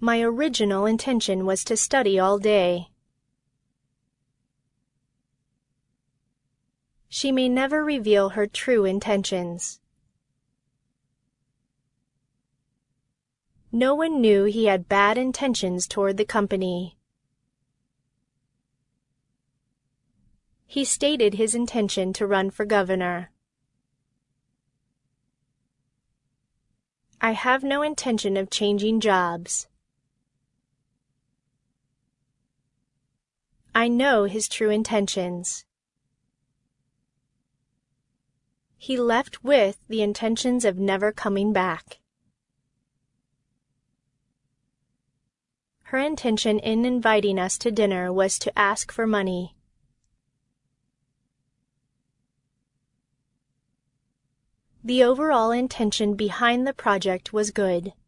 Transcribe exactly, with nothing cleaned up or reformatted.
My original intention was to study all day. She may never reveal her true intentions. No one knew he had bad intentions toward the company. He stated his intention to run for governor. I have no intention of changing jobs. I know his true intentions. He left with the intentions of never coming back. Her intention in inviting us to dinner was to ask for money. The overall intention behind the project was good.